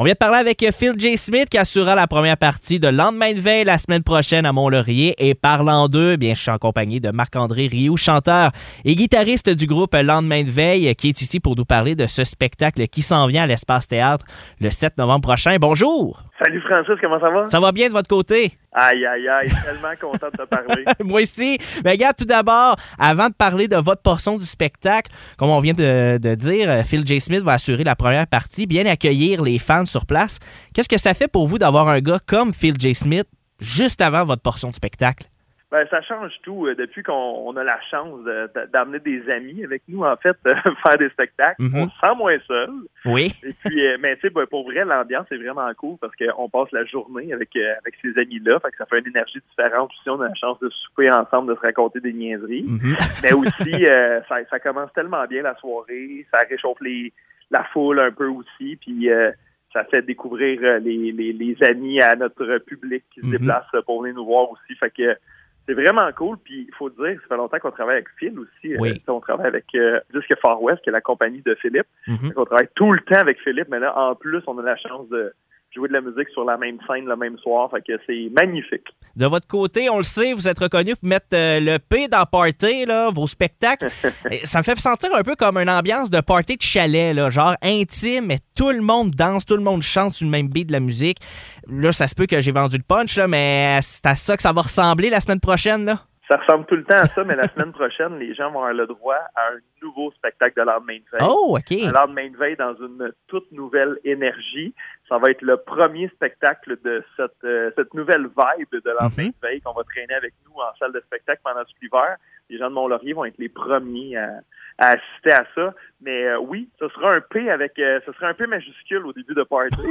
On vient de parler avec Phil J. Smith qui assurera la première partie de Lendemain de veille la semaine prochaine à Mont-Laurier. Et parlant d'eux, bien, je suis en compagnie de Marc-André Rioux, chanteur et guitariste du groupe Lendemain de veille, qui est ici pour nous parler de ce spectacle qui s'en vient à l'Espace Théâtre le 7 novembre prochain. Bonjour! Salut Francis, comment ça va? Ça va bien de votre côté? Aïe, tellement content de te parler. Moi aussi. Mais regarde, tout d'abord, avant de parler de votre portion du spectacle, comme on vient de dire, Phil J. Smith va assurer la première partie, bien accueillir les fans sur place. Qu'est-ce que ça fait pour vous d'avoir un gars comme Phil J. Smith juste avant votre portion de spectacle? Ben, ça change tout. Depuis qu'on a la chance d'amener des amis avec nous, en fait, faire des spectacles, on se sent moins seul. Oui. Et puis, mais tu sais, pour vrai, l'ambiance est vraiment cool parce qu'on passe la journée avec ces amis-là. Fait que ça fait une énergie différente. Aussi, on a la chance de souper ensemble, de se raconter des niaiseries. Mais aussi, ça commence tellement bien la soirée. Ça réchauffe la foule un peu aussi. Puis, ça fait découvrir les amis à notre public qui se déplace pour venir nous voir aussi. Fait que c'est vraiment cool, puis il faut dire, ça fait longtemps qu'on travaille avec Phil aussi. Oui. On travaille avec Disque Far West, qui est la compagnie de Philippe. On travaille tout le temps avec Philippe, mais là, en plus, on a la chance de jouer de la musique sur la même scène le même soir, fait que c'est magnifique. De votre côté, on le sait, vous êtes reconnu pour mettre le P dans Party, là, vos spectacles. Ça me fait sentir un peu comme une ambiance de party de chalet, là, genre intime, mais tout le monde danse, tout le monde chante sur le même beat de la musique. Là, ça se peut que j'ai vendu le punch, là, mais c'est à ça que ça va ressembler la semaine prochaine, là? Ça ressemble tout le temps à ça, mais la semaine prochaine, les gens vont avoir le droit à un nouveau spectacle de Lendemain de veille. Oh, OK. Un Lendemain de veille dans une toute nouvelle énergie. Ça va être le premier spectacle de cette nouvelle vibe de Lendemain de veille qu'on va traîner avec nous en salle de spectacle pendant tout l'hiver. Les gens de Mont-Laurier vont être les premiers à assister à ça. Mais oui, ce sera un P un P majuscule au début de Party.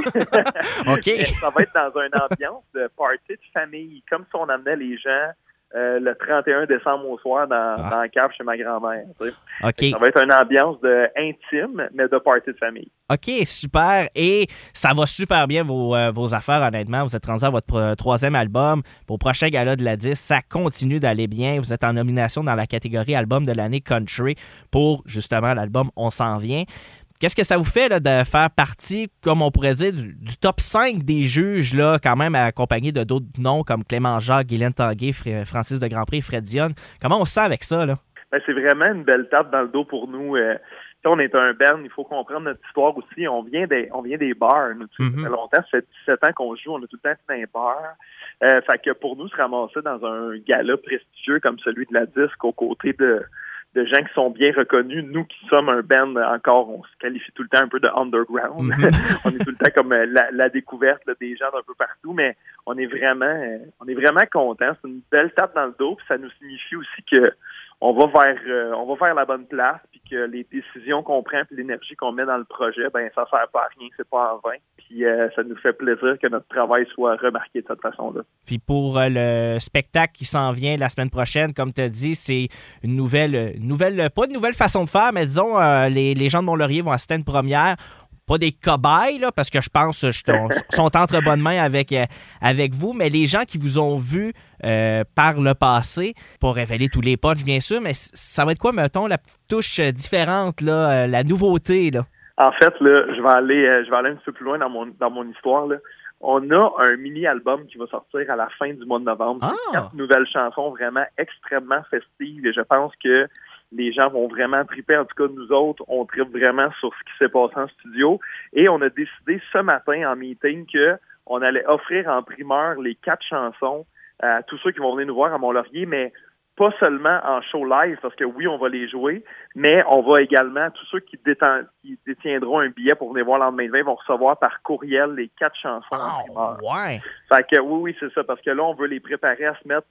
OK. Ça va être dans une ambiance de party de famille, comme si on amenait les gens le 31 décembre au soir dans la cave chez ma grand-mère. Tu sais. OK. Ça va être une ambiance intime, mais de party de famille. OK, super. Et ça va super bien, vos affaires, honnêtement. Vous êtes rendu à votre troisième album. Pour le prochain gala de la 10, ça continue d'aller bien. Vous êtes en nomination dans la catégorie Album de l'année Country pour, justement, l'album On s'en vient. Qu'est-ce que ça vous fait là, de faire partie, comme on pourrait dire, du top 5 des juges, là, quand même accompagné de d'autres noms comme Clément Jacques, Guylaine Tanguay, Francis de Grandpré et Fred Dionne? Comment on se sent avec ça, là? Ben, c'est vraiment une belle tape dans le dos pour nous. On est un band, il faut comprendre notre histoire aussi. On vient des bars. Nous, ça fait longtemps, ça fait 17 ans qu'on joue, on a tout le temps été dans les bars. Fait que pour nous, se ramasser dans un gala prestigieux comme celui de la Disque, aux côtés de gens qui sont bien reconnus. Nous qui sommes un band, encore, on se qualifie tout le temps un peu de underground. On est tout le temps comme la découverte là, des gens d'un peu partout, mais on est vraiment contents. C'est une belle tape dans le dos, puis ça nous signifie aussi que on va vers la bonne place, puis que les décisions qu'on prend, puis l'énergie qu'on met dans le projet, ben ça sert pas à rien, c'est pas en vain. Puis ça nous fait plaisir que notre travail soit remarqué de cette façon-là. Puis pour le spectacle qui s'en vient la semaine prochaine, comme tu as dit, c'est une nouvelle, pas une nouvelle façon de faire, mais disons, les gens de Mont-Laurier vont assister à une première. Pas des cobayes, là, parce que je pense sont entre bonnes mains avec vous, mais les gens qui vous ont vu par le passé, pas révéler tous les punchs, bien sûr, mais ça va être quoi, mettons, la petite touche différente, là, la nouveauté, là? En fait, là, je vais aller un petit peu plus loin dans mon histoire, là. On a un mini-album qui va sortir à la fin du mois de novembre. 4 nouvelles chansons vraiment extrêmement festives, et je pense que les gens vont vraiment triper. En tout cas, nous autres, on tripe vraiment sur ce qui s'est passé en studio. Et on a décidé ce matin en meeting qu'on allait offrir en primeur les 4 chansons à tous ceux qui vont venir nous voir à Mont-Laurier, mais pas seulement en show live, parce que oui, on va les jouer, mais on va également, tous ceux qui détiendront un billet pour venir voir le lendemain de veille vont recevoir par courriel les 4 chansons en primeur. Ouais. Fait que oui, c'est ça, parce que là, on veut les préparer à se mettre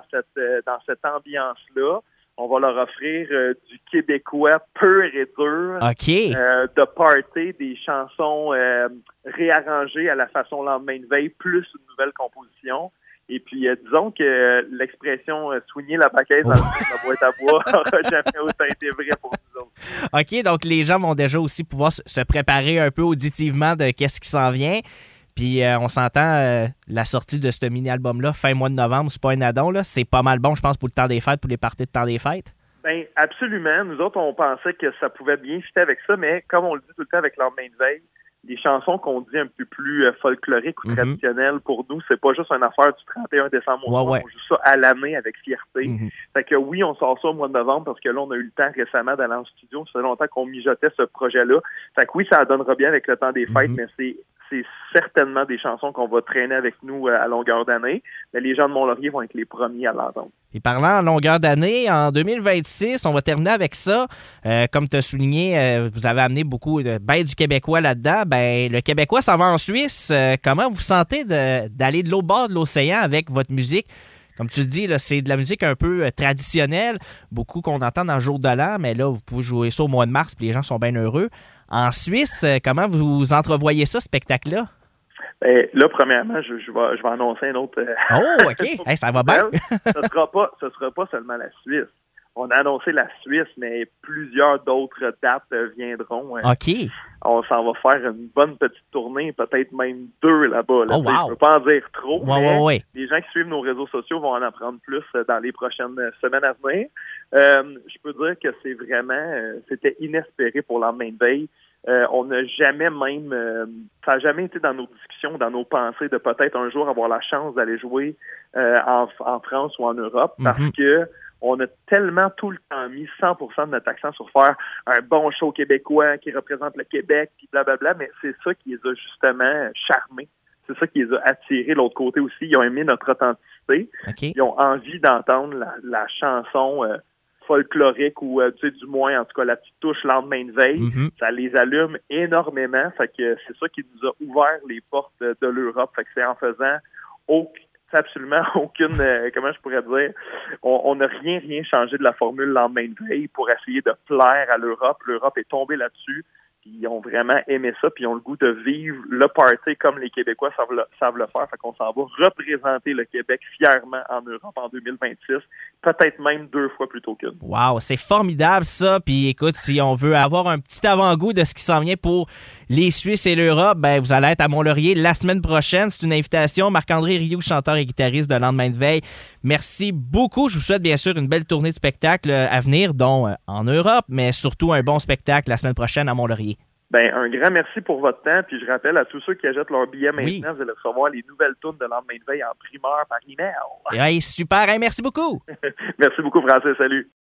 dans cette ambiance-là. On va leur offrir du québécois pur et dur, de party, des chansons réarrangées à la façon lendemain de veille, plus une nouvelle composition. Et puis, disons que l'expression « soigner la paquette dans la boîte à bois » n'aura jamais autant été vrai pour nous autres. OK, donc les gens vont déjà aussi pouvoir se préparer un peu auditivement de qu'est-ce qui s'en vient. Puis on s'entend, la sortie de ce mini-album-là, fin mois de novembre, c'est pas un addon, là. C'est pas mal bon, je pense, pour le temps des fêtes, pour les parties de temps des fêtes. Bien, absolument. Nous autres, on pensait que ça pouvait bien fitter avec ça, mais comme on le dit tout le temps avec lendemain de veille, les chansons qu'on dit un peu plus folkloriques ou traditionnelles, pour nous, c'est pas juste une affaire du 31 décembre. On joue ça à l'année avec fierté. Fait que oui, on sort ça au mois de novembre parce que là, on a eu le temps récemment d'aller en studio. Ça fait longtemps qu'on mijotait ce projet-là. Fait que oui, ça donnera bien avec le temps des fêtes, mais c'est certainement des chansons qu'on va traîner avec nous à longueur d'année. Mais les gens de Mont-Laurier vont être les premiers à l'entendre. Et parlant en longueur d'année, en 2026, on va terminer avec ça. Comme tu as souligné, vous avez amené beaucoup du québécois là-dedans. Le québécois, ça va en Suisse. Comment vous sentez d'aller de l'autre bord de l'océan avec votre musique? Comme tu le dis, là, c'est de la musique un peu traditionnelle, beaucoup qu'on entend dans le jour de l'an, mais là, vous pouvez jouer ça au mois de mars, puis les gens sont bien heureux. En Suisse, comment vous entrevoyez ça, ce spectacle-là? Là, premièrement, je vais annoncer un autre. Oh, OK. Hey, ça va bien. Ce sera pas seulement la Suisse. On a annoncé la Suisse, mais plusieurs d'autres dates viendront. OK. On s'en va faire une bonne petite tournée, peut-être même 2 là-bas. Là. Oh, wow. Je ne veux pas en dire trop, mais les gens qui suivent nos réseaux sociaux vont en apprendre plus dans les prochaines semaines à venir. Je peux dire que c'était inespéré pour le lendemain de veille. On n'a jamais ça n'a jamais été dans nos discussions, dans nos pensées de peut-être un jour avoir la chance d'aller jouer en France ou en Europe parce que on a tellement tout le temps mis 100% de notre accent sur faire un bon show québécois qui représente le Québec, puis blablabla, mais c'est ça qui les a justement charmés. C'est ça qui les a attirés de l'autre côté aussi. Ils ont aimé notre authenticité. Okay. Ils ont envie d'entendre la chanson folklorique ou du moins en tout cas la petite touche lendemain de veille. Ça les allume énormément. Fait que c'est ça qui nous a ouvert les portes de l'Europe. Fait que c'est en faisant absolument aucune, comment je pourrais dire, on n'a rien changé de la formule lendemain de veille pour essayer de plaire à l'Europe. L'Europe est tombée là-dessus. Puis ils ont vraiment aimé ça, puis ils ont le goût de vivre le party comme les Québécois savent le faire. Fait qu'on s'en va représenter le Québec fièrement en Europe en 2026, peut-être même 2 fois plutôt qu'une. Wow, c'est formidable ça. Puis écoute, si on veut avoir un petit avant-goût de ce qui s'en vient pour les Suisses et l'Europe, vous allez être à Mont-Laurier la semaine prochaine. C'est une invitation. Marc-André Rioux, chanteur et guitariste de Lendemain de veille. Merci beaucoup. Je vous souhaite bien sûr une belle tournée de spectacle à venir, dont en Europe, mais surtout un bon spectacle la semaine prochaine à Mont-Laurier. Un grand merci pour votre temps. Puis je rappelle à tous ceux qui achètent leur billet maintenant, vous allez recevoir les nouvelles tunes de Lendemain de veille en primeur par email. Hey, super. Hey, merci beaucoup. Merci beaucoup, Francis. Salut.